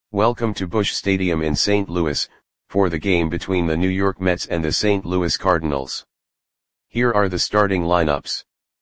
Welcome to Busch Stadium in St. Louis, for the game between the New York Mets and the St. Louis Cardinals. Here are the starting lineups.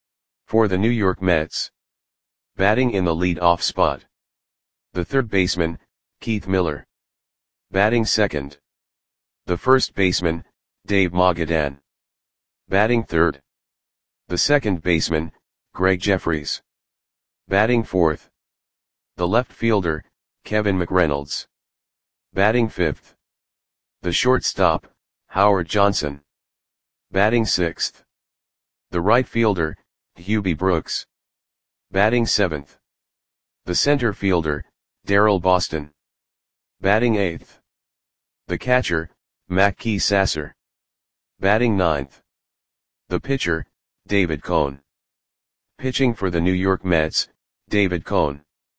For the New York Mets. Batting in the lead-off spot. The third baseman, Keith Miller. Batting second. The first baseman, Dave Mogadan. Batting third. The second baseman, Gregg Jefferies. Batting fourth. The left fielder, Kevin McReynolds. Batting fifth. The shortstop, Howard Johnson. Batting sixth. The right fielder, Hubie Brooks. Batting seventh. The center fielder, Daryl Boston. Batting eighth. The catcher, Mackey Sasser. Batting ninth. The pitcher, David Cone. Pitching for the New York Mets, David Cone.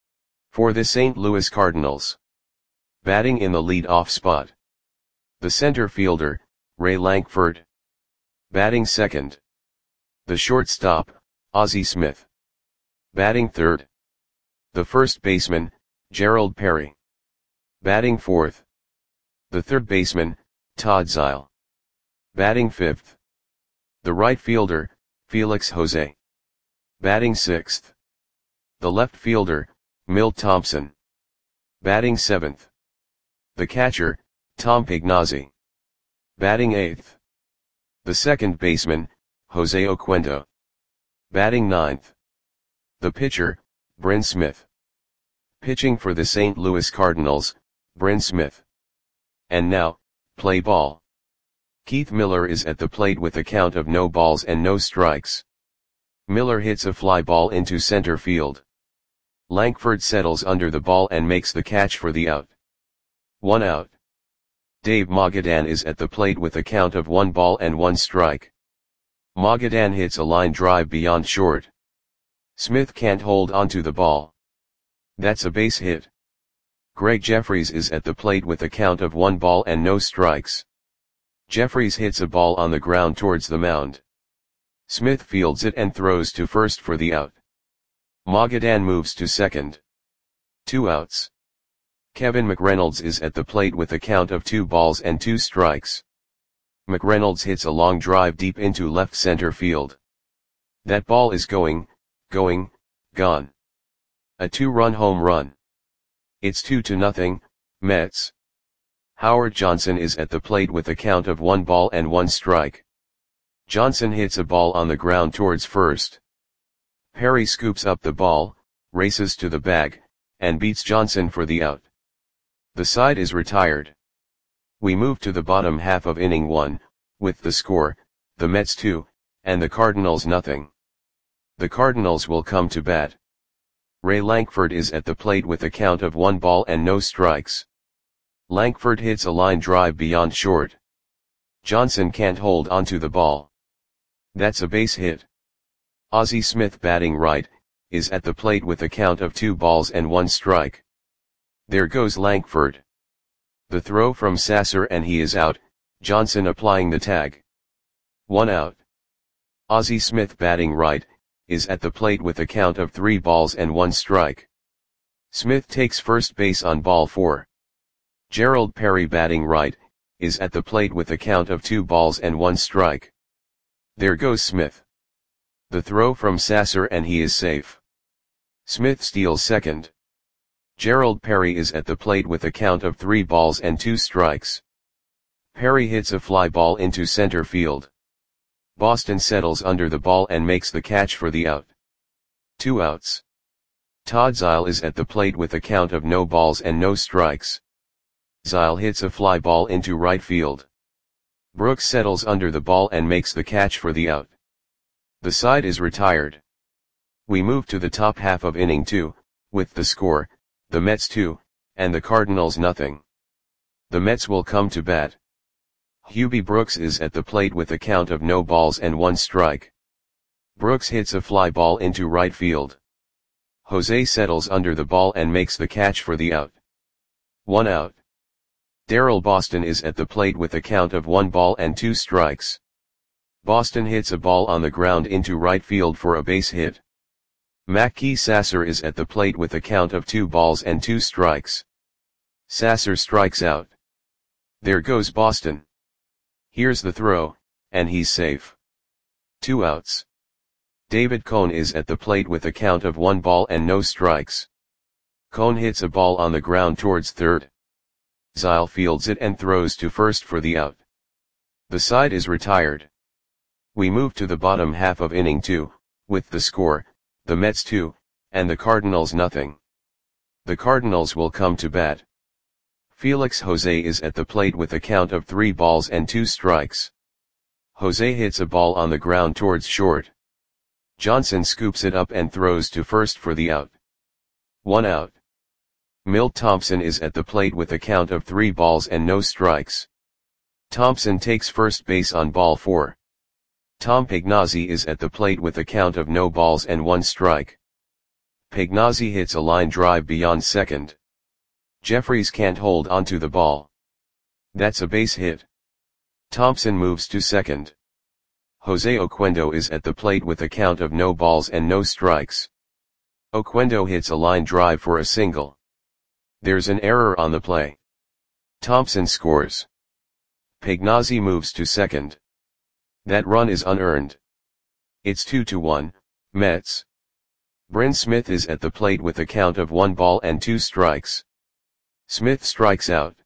For the St. Louis Cardinals. Batting in the lead-off spot. The center fielder, Ray Lankford. Batting second. The shortstop, Ozzie Smith. Batting third. The first baseman, Gerald Perry. Batting fourth. The third baseman, Todd Zeile. Batting fifth. The right fielder, Felix Jose. Batting sixth. The left fielder, Milt Thompson. Batting seventh. The catcher, Tom Pignazzi. Batting eighth. The second baseman, Jose Oquendo. Batting ninth. The pitcher, Bryn Smith. Pitching for the St. Louis Cardinals, Bryn Smith. And now, play ball. Keith Miller is at the plate with a count of no balls and no strikes. Miller hits a fly ball into center field. Lankford settles under the ball and makes the catch for the out. 1 out. Dave Mogadan is at the plate with a count of 1 ball and 1 strike. Mogadan hits a line drive beyond short. Smith can't hold onto the ball. That's a base hit. Gregg Jefferies is at the plate with a count of 1 ball and no strikes. Jefferies hits a ball on the ground towards the mound. Smith fields it and throws to first for the out. Mogadan moves to second. 2 outs. Kevin McReynolds is at the plate with a count of 2 balls and 2 strikes. McReynolds hits a long drive deep into left center field. That ball is gone. A 2-run home run. It's 2-0, Mets. Howard Johnson is at the plate with a count of 1 ball and 1 strike. Johnson hits a ball on the ground towards first. Perry scoops up the ball, races to the bag, and beats Johnson for the out. The side is retired. We move to the bottom half of inning 1, with the score, the Mets 2, and the Cardinals nothing. The Cardinals will come to bat. Ray Lankford is at the plate with a count of 1 ball and no strikes. Lankford hits a line drive beyond short. Johnson can't hold onto the ball. That's a base hit. Ozzie Smith, batting right, is at the plate with a count of 2 balls and 1 strike. There goes Lankford. The throw from Sasser and he is out, Johnson applying the tag. 1 out. Ozzie Smith, batting right, is at the plate with a count of 3 balls and 1 strike. Smith takes first base on ball 4. Gerald Perry, batting right, is at the plate with a count of 2 balls and 1 strike. There goes Smith. The throw from Sasser and he is safe. Smith steals second. Gerald Perry is at the plate with a count of 3 balls and 2 strikes. Perry hits a fly ball into center field. Boston settles under the ball and makes the catch for the out. 2 outs. Todd Zeile is at the plate with a count of no balls and no strikes. Zeile hits a fly ball into right field. Brooks settles under the ball and makes the catch for the out. The side is retired. We move to the top half of inning 2, with the score, the Mets 2, and the Cardinals nothing. The Mets will come to bat. Hubie Brooks is at the plate with a count of no balls and 1 strike. Brooks hits a fly ball into right field. Jose settles under the ball and makes the catch for the out. 1 out. Daryl Boston is at the plate with a count of 1 ball and 2 strikes. Boston hits a ball on the ground into right field for a base hit. Mackey Sasser is at the plate with a count of 2 balls and 2 strikes. Sasser strikes out. There goes Boston. Here's the throw, and he's safe. 2 outs. David Cone is at the plate with a count of 1 ball and no strikes. Cone hits a ball on the ground towards third. Zile fields it and throws to first for the out. The side is retired. We move to the bottom half of inning 2, with the score, the Mets 2, and the Cardinals nothing. The Cardinals will come to bat. Felix Jose is at the plate with a count of 3 balls and 2 strikes. Jose hits a ball on the ground towards short. Johnson scoops it up and throws to first for the out. 1 out. Milt Thompson is at the plate with a count of 3 balls and no strikes. Thompson takes first base on ball 4. Tom Pagnozzi is at the plate with a count of no balls and 1 strike. Pagnozzi hits a line drive beyond second. Jeffries can't hold onto the ball. That's a base hit. Thompson moves to second. Jose Oquendo is at the plate with a count of no balls and no strikes. Oquendo hits a line drive for a single. There's an error on the play. Thompson scores. Pagnozzi moves to second. That run is unearned. It's 2-1, Mets. Bryn Smith is at the plate with a count of 1 ball and 2 strikes. Smith strikes out.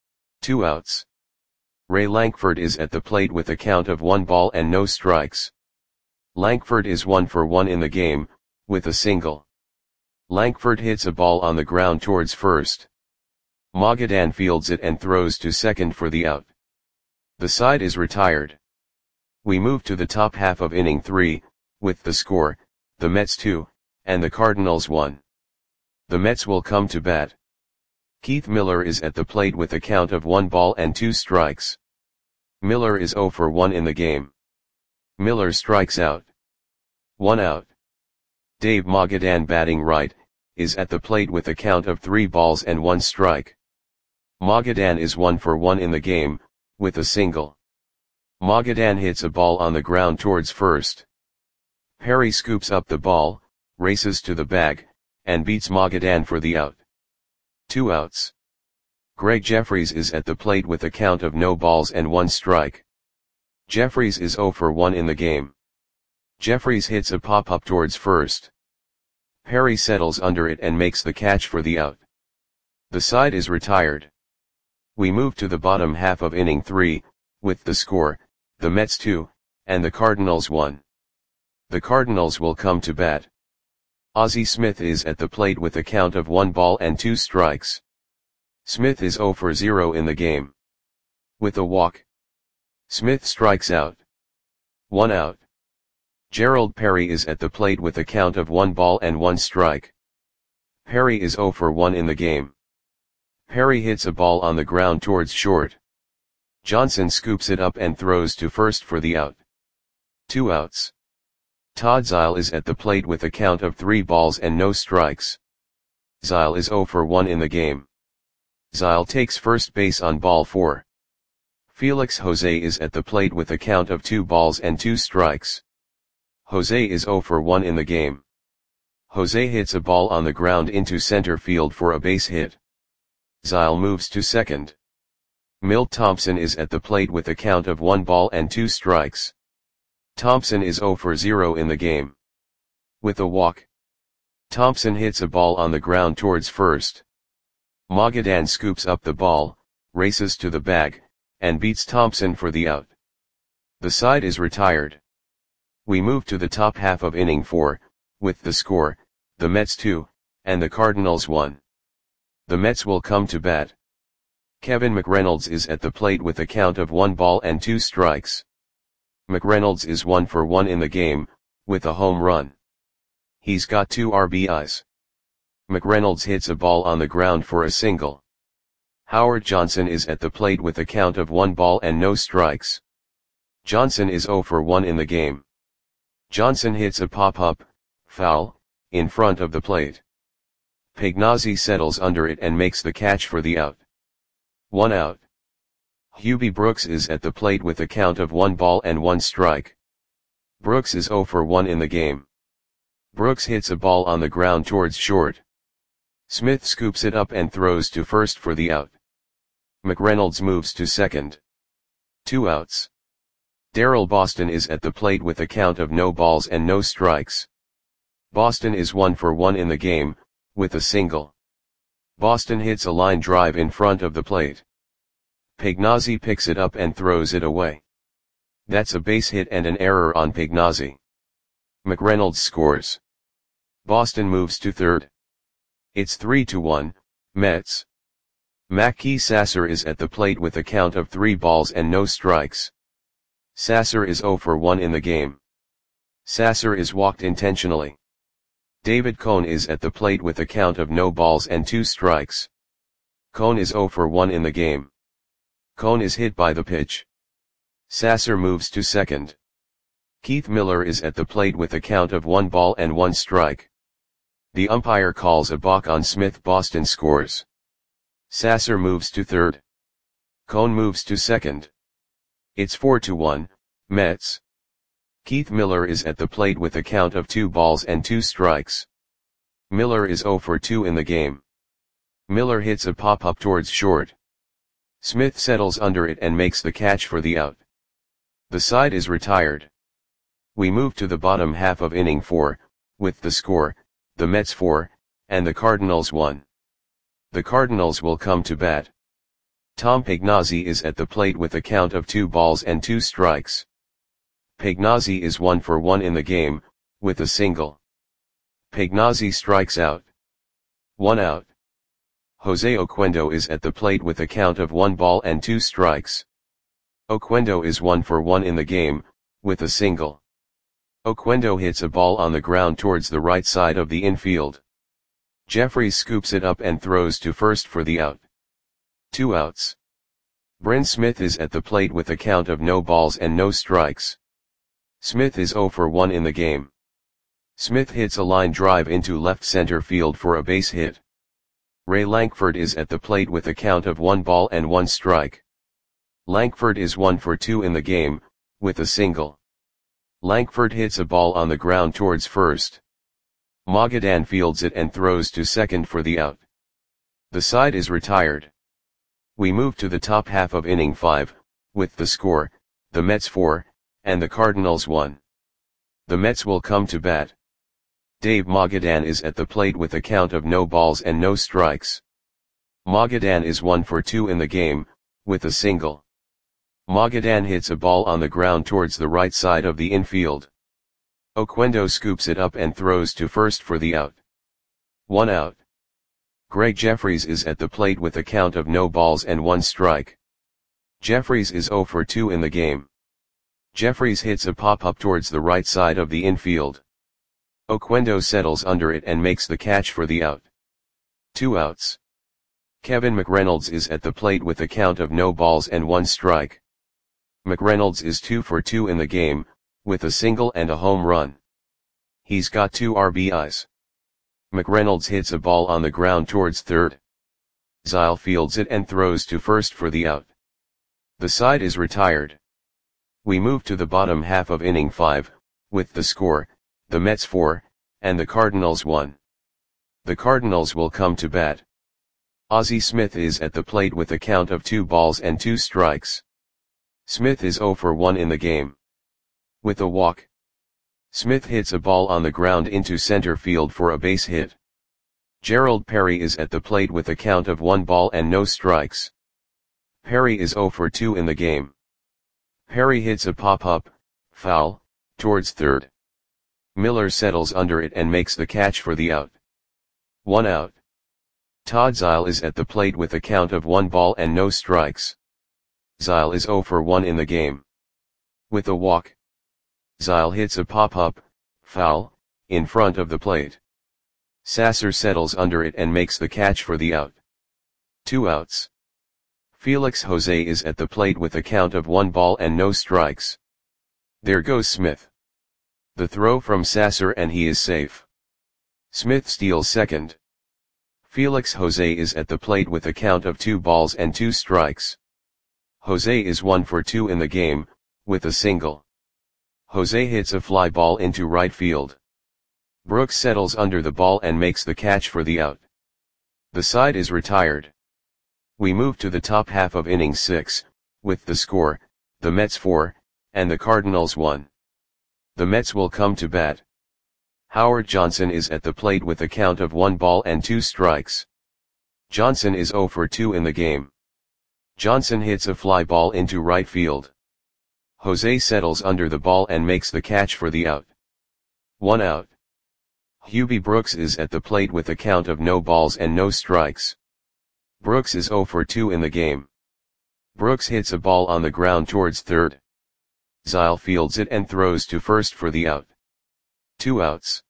2 outs. Ray Lankford is at the plate with a count of 1 ball and no strikes. Lankford is 1 for 1 in the game, with a single. Lankford hits a ball on the ground towards first. Magadan fields it and throws to second for the out. The side is retired. We move to the top half of inning 3, with the score, the Mets 2, and the Cardinals 1. The Mets will come to bat. Keith Miller is at the plate with a count of 1 ball and 2 strikes. Miller is 0 for 1 in the game. Miller strikes out. 1 out. Dave Magadan, batting right, is at the plate with a count of 3 balls and 1 strike. Magadan is 1 for 1 in the game, with a single. Magadan hits a ball on the ground towards first. Perry scoops up the ball, races to the bag, and beats Magadan for the out. 2 outs. Greg Jeffries is at the plate with a count of no balls and 1 strike. Jeffries is 0 for 1 in the game. Jeffries hits a pop-up towards first. Perry settles under it and makes the catch for the out. The side is retired. We move to the bottom half of inning 3, with the score, the Mets 2, and the Cardinals 1. The Cardinals will come to bat. Ozzie Smith is at the plate with a count of 1 ball and 2 strikes. Smith is 0 for 0 in the game. With a walk. Smith strikes out. 1 out. Gerald Perry is at the plate with a count of 1 ball and 1 strike. Perry is 0 for 1 in the game. Perry hits a ball on the ground towards short. Johnson scoops it up and throws to first for the out. 2 outs. Todd Zile is at the plate with a count of 3 balls and no strikes. Zile is 0 for 1 in the game. Zile takes first base on ball 4. Felix Jose is at the plate with a count of 2 balls and 2 strikes. Jose is 0 for 1 in the game. Jose hits a ball on the ground into center field for a base hit. Zile moves to second. Milt Thompson is at the plate with a count of 1 ball and 2 strikes. Thompson is 0 for 0 in the game. With a walk. Thompson hits a ball on the ground towards first. Magadan scoops up the ball, races to the bag, and beats Thompson for the out. The side is retired. We move to the top half of inning 4, with the score, the Mets 2, and the Cardinals 1. The Mets will come to bat. Kevin McReynolds is at the plate with a count of 1 ball and 2 strikes. McReynolds is 1 for 1 in the game, with a home run. He's got 2 RBIs. McReynolds hits a ball on the ground for a single. Howard Johnson is at the plate with a count of 1 ball and no strikes. Johnson is 0 for 1 in the game. Johnson hits a pop-up, foul, in front of the plate. Pagnozzi settles under it and makes the catch for the out. 1 out. Hubie Brooks is at the plate with a count of 1 ball and 1 strike. Brooks is 0 for 1 in the game. Brooks hits a ball on the ground towards short. Smith scoops it up and throws to first for the out. McReynolds moves to second. 2 outs. Darrell Boston is at the plate with a count of no balls and no strikes. Boston is 1 for 1 in the game, with a single. Boston hits a line drive in front of the plate. Pagnozzi picks it up and throws it away. That's a base hit and an error on Pagnozzi. McReynolds scores. Boston moves to third. It's 3-1, Mets. Mackey Sasser is at the plate with a count of 3 balls and no strikes. Sasser is 0 for 1 in the game. Sasser is walked intentionally. David Cone is at the plate with a count of no balls and 2 strikes. Cone is 0 for 1 in the game. Cone is hit by the pitch. Sasser moves to second. Keith Miller is at the plate with a count of 1 ball and 1 strike. The umpire calls a balk on Smith. Boston scores. Sasser moves to third. Cone moves to second. It's 4-1, Mets. Keith Miller is at the plate with a count of 2 balls and 2 strikes. Miller is 0 for 2 in the game. Miller hits a pop-up towards short. Smith settles under it and makes the catch for the out. The side is retired. We move to the bottom half of inning 4, with the score, the Mets 4, and the Cardinals 1. The Cardinals will come to bat. Tom Pagnozzi is at the plate with a count of 2 balls and 2 strikes. Pagnozzi is 1 for 1 in the game, with a single. Pagnozzi strikes out. 1 out. Jose Oquendo is at the plate with a count of 1 ball and 2 strikes. Oquendo is 1 for 1 in the game, with a single. Oquendo hits a ball on the ground towards the right side of the infield. Jeffries scoops it up and throws to first for the out. 2 outs. Bryn Smith is at the plate with a count of no balls and no strikes. Smith is 0 for 1 in the game. Smith hits a line drive into left center field for a base hit. Ray Lankford is at the plate with a count of 1 ball and 1 strike. Lankford is 1 for 2 in the game, with a single. Lankford hits a ball on the ground towards first. Magadan fields it and throws to second for the out. The side is retired. We move to the top half of inning 5, with the score, the Mets 4, and the Cardinals 1. The Mets will come to bat. Dave Magadan is at the plate with a count of no balls and no strikes. Magadan is 1 for 2 in the game, with a single. Magadan hits a ball on the ground towards the right side of the infield. Oquendo scoops it up and throws to first for the out. 1 out. Greg Jeffries is at the plate with a count of no balls and 1 strike. Jeffries is 0 for 2 in the game. Jeffries hits a pop-up towards the right side of the infield. Oquendo settles under it and makes the catch for the out. 2 outs. Kevin McReynolds is at the plate with a count of no balls and 1 strike. McReynolds is 2 for 2 in the game, with a single and a home run. He's got 2 RBIs. McReynolds hits a ball on the ground towards third. Zile fields it and throws to first for the out. The side is retired. We move to the bottom half of inning 5, with the score, the Mets 4, and the Cardinals 1. The Cardinals will come to bat. Ozzie Smith is at the plate with a count of 2 balls and 2 strikes. Smith is 0 for 1 in the game. With a walk. Smith hits a ball on the ground into center field for a base hit. Gerald Perry is at the plate with a count of 1 ball and no strikes. Perry is 0 for 2 in the game. Perry hits a pop-up, foul, towards third. Miller settles under it and makes the catch for the out. 1 out. Todd Zile is at the plate with a count of 1 ball and no strikes. Zile is 0 for 1 in the game. With a walk. Zile hits a pop-up, foul, in front of the plate. Sasser settles under it and makes the catch for the out. 2 outs. Felix Jose is at the plate with a count of 1 ball and no strikes. There goes Smith. The throw from Sasser and he is safe. Smith steals second. Felix Jose is at the plate with a count of 2 balls and 2 strikes. Jose is 1 for 2 in the game, with a single. Jose hits a fly ball into right field. Brooks settles under the ball and makes the catch for the out. The side is retired. We move to the top half of inning 6, with the score, the Mets 4, and the Cardinals 1. The Mets will come to bat. Howard Johnson is at the plate with a count of 1 ball and 2 strikes. Johnson is 0 for 2 in the game. Johnson hits a fly ball into right field. Jose settles under the ball and makes the catch for the out. 1 out. Hubie Brooks is at the plate with a count of no balls and no strikes. Brooks is 0 for 2 in the game. Brooks hits a ball on the ground towards third. Zile fields it and throws to first for the out. 2 outs.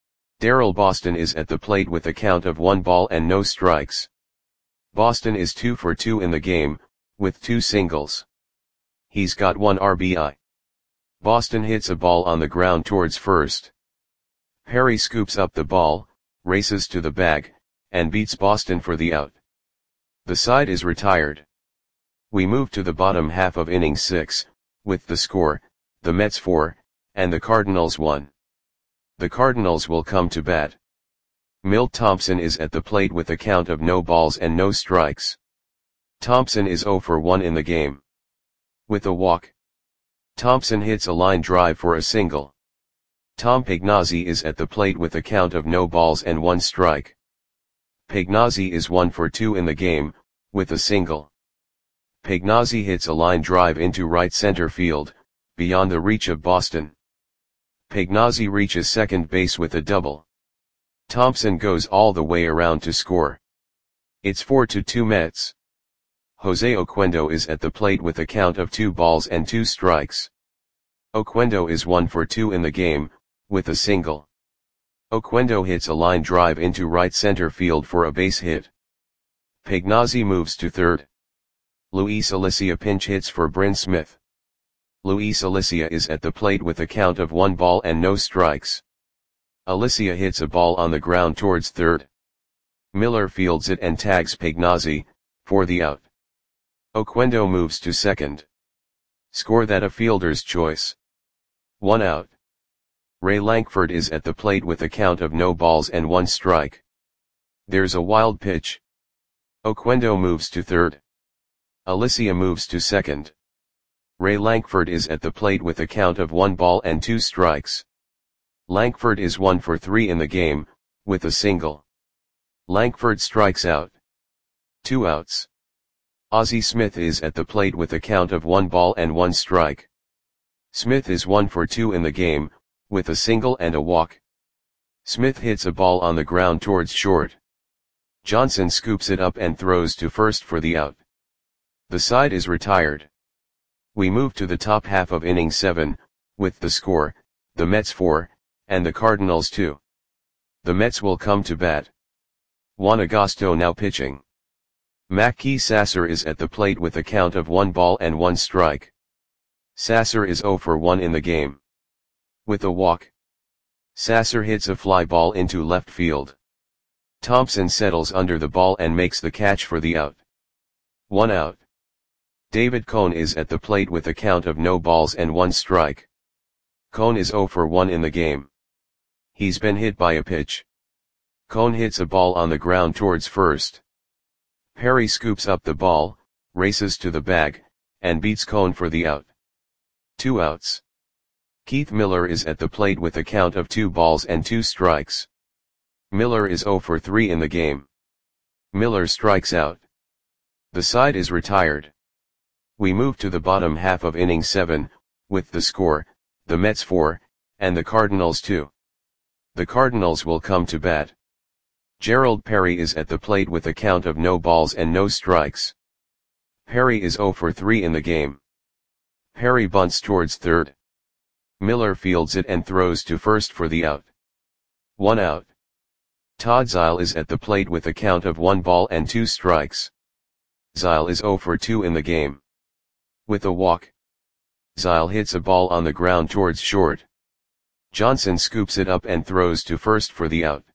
Daryl Boston is at the plate with a count of 1 ball and no strikes. Boston is 2 for 2 in the game, with 2 singles. He's got 1 RBI. Boston hits a ball on the ground towards first. Perry scoops up the ball, races to the bag, and beats Boston for the out. The side is retired. We move to the bottom half of inning 6, with the score, the Mets 4, and the Cardinals 1. The Cardinals will come to bat. Milt Thompson is at the plate with a count of no balls and no strikes. Thompson is 0 for 1 in the game. With a walk, Thompson hits a line drive for a single. Tom Pagnozzi is at the plate with a count of no balls and 1 strike. Pagnozzi is 1 for 2 in the game, with a single. Pagnozzi hits a line drive into right center field, beyond the reach of Boston. Pagnozzi reaches second base with a double. Thompson goes all the way around to score. It's 4-2 Mets. Jose Oquendo is at the plate with a count of 2 balls and 2 strikes. Oquendo is 1 for 2 in the game, with a single. Oquendo hits a line drive into right center field for a base hit. Pagnozzi moves to third. Luis Alicia pinch hits for Bryn Smith. Luis Alicia is at the plate with a count of 1 ball and no strikes. Alicia hits a ball on the ground towards third. Miller fields it and tags Pagnozzi, for the out. Oquendo moves to second. Score that a fielder's choice. 1 out. Ray Lankford is at the plate with a count of no balls and 1 strike. There's a wild pitch. Oquendo moves to third. Alicia moves to second. Ray Lankford is at the plate with a count of 1 ball and 2 strikes. Lankford is 1 for 3 in the game, with a single. Lankford strikes out. 2 outs. Ozzie Smith is at the plate with a count of 1 ball and 1 strike. Smith is 1 for 2 in the game, with a single and a walk. Smith hits a ball on the ground towards short. Johnson scoops it up and throws to first for the out. The side is retired. We move to the top half of inning 7, with the score, the Mets 4, and the Cardinals 2. The Mets will come to bat. Juan Agosto now pitching. Mackey Sasser is at the plate with a count of 1 ball and 1 strike. Sasser is 0 for 1 in the game. With a walk, Sasser hits a fly ball into left field. Thompson settles under the ball and makes the catch for the out. 1 out. David Cone is at the plate with a count of no balls and 1 strike. Cone is 0 for 1 in the game. He's been hit by a pitch. Cone hits a ball on the ground towards first. Perry scoops up the ball, races to the bag, and beats Cone for the out. 2 outs. Keith Miller is at the plate with a count of 2 balls and 2 strikes. Miller is 0 for 3 in the game. Miller strikes out. The side is retired. We move to the bottom half of inning 7, with the score, the Mets 4, and the Cardinals 2. The Cardinals will come to bat. Gerald Perry is at the plate with a count of no balls and no strikes. Perry is 0 for 3 in the game. Perry bunts towards third. Miller fields it and throws to first for the out. 1 out. Todd Zile is at the plate with a count of 1 ball and 2 strikes. Zile is 0 for 2 in the game. With a walk, Zile hits a ball on the ground towards short. Johnson scoops it up and throws to first for the out.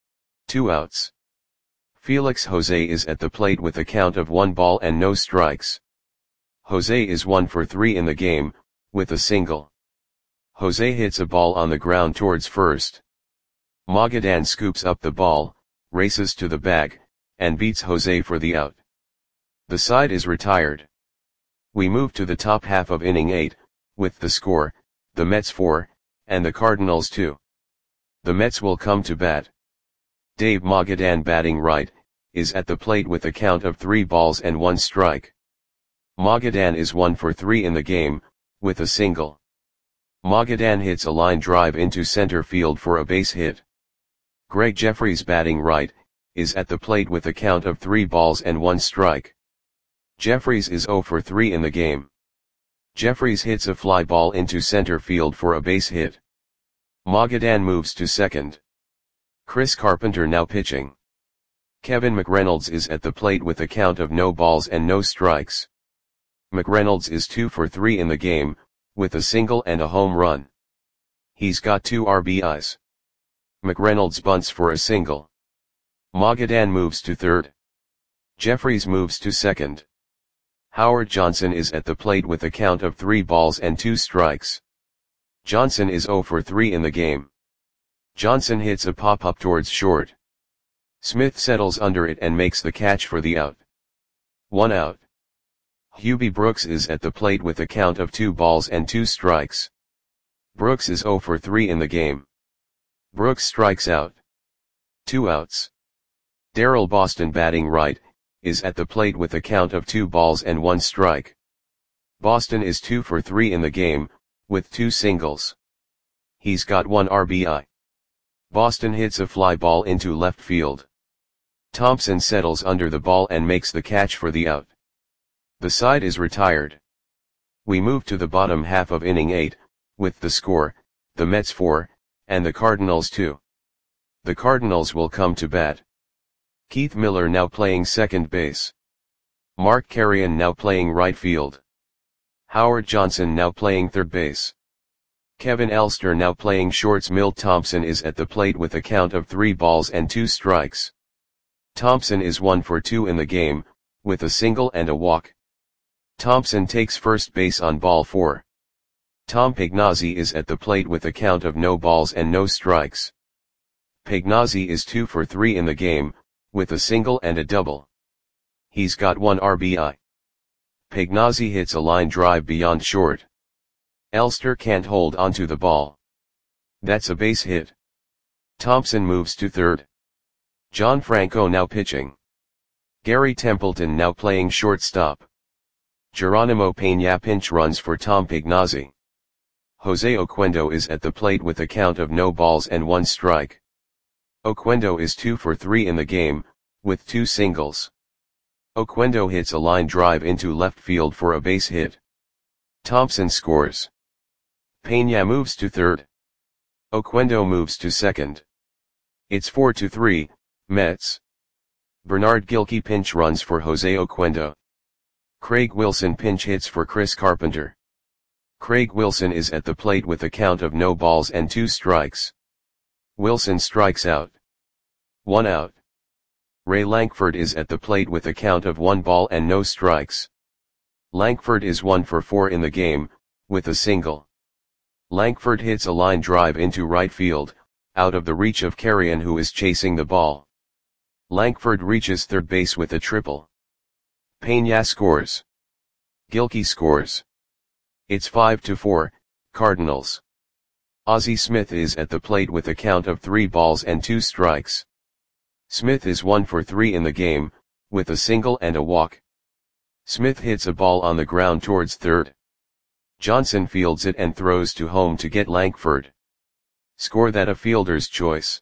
2 outs. Felix Jose is at the plate with a count of 1 ball and no strikes. Jose is 1 for 3 in the game, with a single. Jose hits a ball on the ground towards first. Magadan scoops up the ball, races to the bag, and beats Jose for the out. The side is retired. We move to the top half of inning 8, with the score, the Mets 4, and the Cardinals 2. The Mets will come to bat. Dave Magadan, batting right, is at the plate with a count of 3 balls and 1 strike. Magadan is 1 for 3 in the game, with a single. Magadan hits a line drive into center field for a base hit. Greg Jefferies, batting right, is at the plate with a count of 3 balls and 1 strike. Jefferies is 0 for 3 in the game. Jefferies hits a fly ball into center field for a base hit. Magadan moves to second. Chris Carpenter now pitching. Kevin McReynolds is at the plate with a count of no balls and no strikes. McReynolds is 2 for 3 in the game, with a single and a home run. He's got 2 RBIs. McReynolds bunts for a single. Magadan moves to third. Jefferies moves to second. Howard Johnson is at the plate with a count of 3 balls and 2 strikes. Johnson is 0 for 3 in the game. Johnson hits a pop-up towards short. Smith settles under it and makes the catch for the out. 1 out. Hubie Brooks is at the plate with a count of 2 balls and 2 strikes. Brooks is 0 for 3 in the game. Brooks strikes out. 2 outs. Darrell Boston, batting right, is at the plate with a count of 2 balls and 1 strike. Boston is 2 for 3 in the game, with 2 singles. He's got 1 RBI. Boston hits a fly ball into left field. Thompson settles under the ball and makes the catch for the out. The side is retired. We move to the bottom half of inning 8, with the score, the Mets 4, and the Cardinals 2. The Cardinals will come to bat. Keith Miller now playing second base. Mark Carrion now playing right field. Howard Johnson now playing third base. Kevin Elster now playing shorts. Milt Thompson is at the plate with a count of 3 balls and 2 strikes. Thompson is 1 for 2 in the game, with a single and a walk. Thompson takes first base on ball 4. Tom Pignazzi is at the plate with a count of no balls and no strikes. Pignazzi is 2 for 3 in the game, with a single and a double. He's got 1 RBI. Pignazzi hits a line drive beyond short. Elster can't hold onto the ball. That's a base hit. Thompson moves to third. John Franco now pitching. Gary Templeton now playing shortstop. Geronimo Peña pinch runs for Tom Pignazzi. Jose Oquendo is at the plate with a count of no balls and 1 strike. Oquendo is 2 for 3 in the game, with 2 singles. Oquendo hits a line drive into left field for a base hit. Thompson scores. Peña moves to third. Oquendo moves to second. It's 4-3, Mets. Bernard Gilkey pinch runs for Jose Oquendo. Craig Wilson pinch hits for Chris Carpenter. Craig Wilson is at the plate with a count of no balls and 2 strikes. Wilson strikes out. 1 out. Ray Lankford is at the plate with a count of 1 ball and no strikes. Lankford is 1 for 4 in the game, with a single. Lankford hits a line drive into right field, out of the reach of Carrion, who is chasing the ball. Lankford reaches third base with a triple. Peña scores. Gilkey scores. It's 5-4, Cardinals. Ozzie Smith is at the plate with a count of 3 balls and 2 strikes. Smith is 1 for 3 in the game, with a single and a walk. Smith hits a ball on the ground towards third. Johnson fields it and throws to home to get Lankford. Score that a fielder's choice.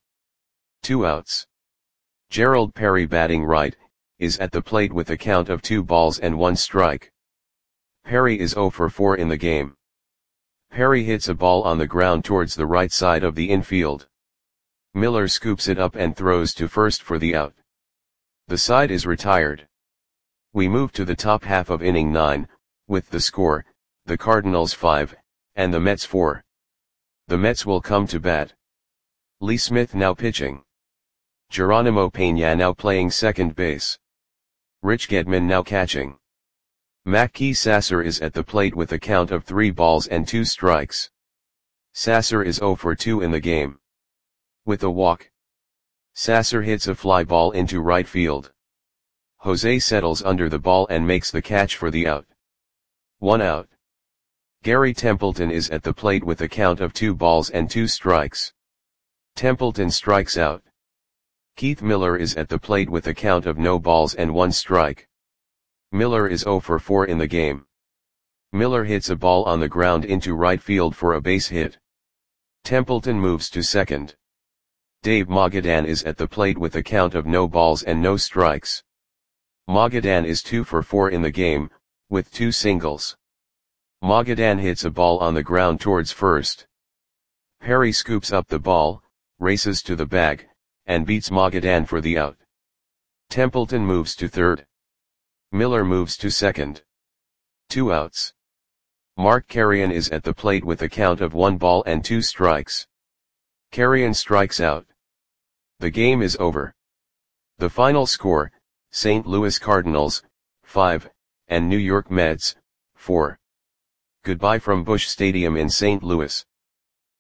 2 outs. Gerald Perry, batting right, is at the plate with a count of 2 balls and 1 strike. Perry is 0 for 4 in the game. Perry hits a ball on the ground towards the right side of the infield. Miller scoops it up and throws to first for the out. The side is retired. We move to the top half of inning 9, with the score, the Cardinals 5, and the Mets 4. The Mets will come to bat. Lee Smith now pitching. Geronimo Peña now playing second base. Rich Gedman now catching. Mackey Sasser is at the plate with a count of 3 balls and 2 strikes. Sasser is 0 for 2 in the game. With a walk. Sasser hits a fly ball into right field. Jose settles under the ball and makes the catch for the out. 1 out. Gary Templeton is at the plate with a count of 2 balls and 2 strikes. Templeton strikes out. Keith Miller is at the plate with a count of no balls and 1 strike. Miller is 0 for 4 in the game. Miller hits a ball on the ground into right field for a base hit. Templeton moves to second. Dave Magadan is at the plate with a count of no balls and no strikes. Magadan is 2 for 4 in the game, with 2 singles. Magadan hits a ball on the ground towards first. Perry scoops up the ball, races to the bag, and beats Magadan for the out. Templeton moves to third. Miller moves to second. 2 outs. Mark Carrion is at the plate with a count of 1 ball and 2 strikes. Carrion strikes out. The game is over. The final score, St. Louis Cardinals, 5, and New York Mets, 4. Goodbye from Busch Stadium in St. Louis.